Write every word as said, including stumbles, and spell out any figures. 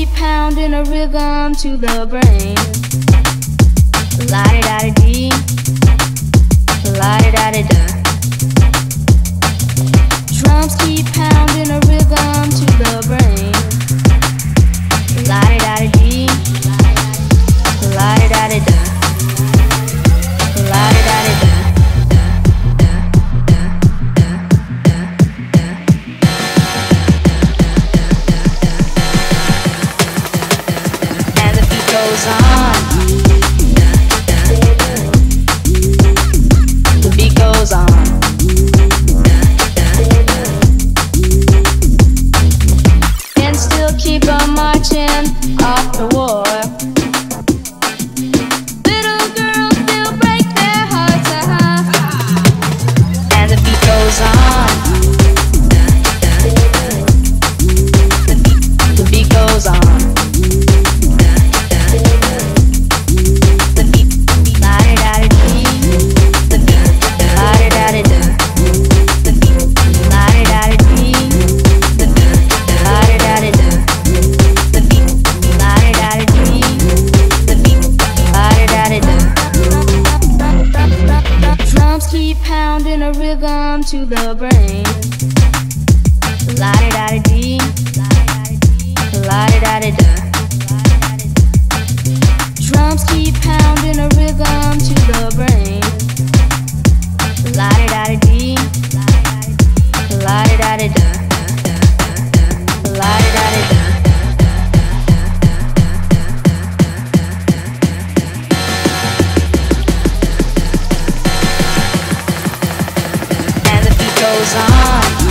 keep pounding a rhythm to the brain. La-di-da-di-dee, la-di-da-di-da. Drums keep pounding a rhythm to the brain. La-di-da-di-dee, la-di-da-di-da, la-di-da-di-da. Goes on. The beat goes on. And still keep on marching off the war. Little girls still break their hearts, uh-huh. And the beat goes on. The beat, the beat goes on. Keep pounding a rhythm to the brain. La-di-da-di-dee, la-di-da-di-da. Drums keep pounding a rhythm to the brain. La-di-da-di-dee, la-di-da-di-da, la-di-da-di-da. Goes on.